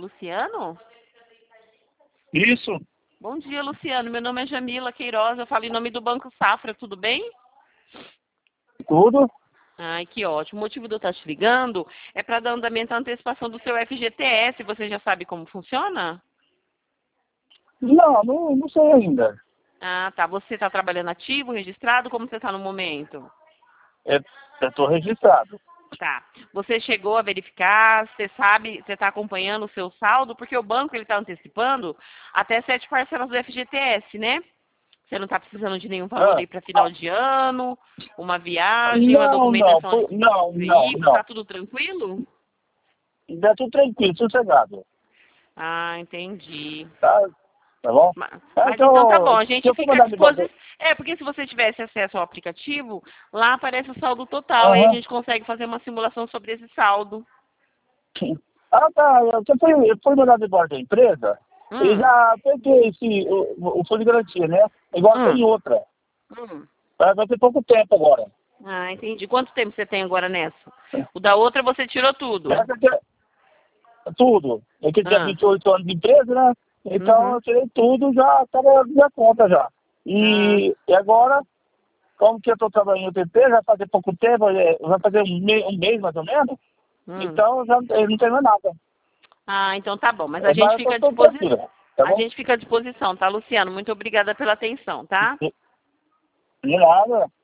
Luciano? Isso, Bom dia, Luciano. Meu nome é Jamila Queiroz. Eu falo em nome do Banco Safra. Tudo bem? tudo? Ai, que ótimo. O motivo de eu estar te ligando é para dar andamento à antecipação do seu FGTS. Você já sabe como funciona? Não sei ainda. Ah, tá. Você está trabalhando ativo, registrado? Como você está no momento? É, eu estou registrado. Tá. Você chegou a verificar? Você sabe? Você está acompanhando o seu saldo? Porque o banco ele está antecipando até 7 parcelas do FGTS, né? Você não está precisando de nenhum valor Ah, aí para final de ano, uma viagem, uma não, não, documentação de não, veículo, não. tá tudo tranquilo? Ainda tudo tranquilo, sossegado. Ah, entendi. Tá, tá bom? Mas então tá Então, bom, a se gente eu for fica à mandar de volta. disposição. É, porque se você tivesse acesso ao aplicativo, lá aparece o saldo total, aí a Aham. gente consegue fazer uma simulação sobre esse saldo. Ah, tá. Eu fui mandar de volta da empresa e Hum, já peguei o fundo de garantia, né? Igual tem hum, outra. hum. Vai ter pouco tempo agora. Ah, entendi. Quanto tempo você tem agora nessa? O da outra você tirou tudo. Essa aqui é tudo. Eu que tinha Ah, 28 anos de empresa, né? Então uhum. eu tirei tudo, já estava na minha conta já. Ah, E agora, como que eu estou trabalhando em outra empresa, vai fazer pouco tempo, vai fazer um mês mais ou menos, hum. então já eu não tenho mais nada. Ah, então tá bom. Mas a gente Mas eu fica à estou disposição. tranquilo, tá A bom? gente fica à disposição, tá, Luciano? Muito obrigada pela atenção, tá? De nada.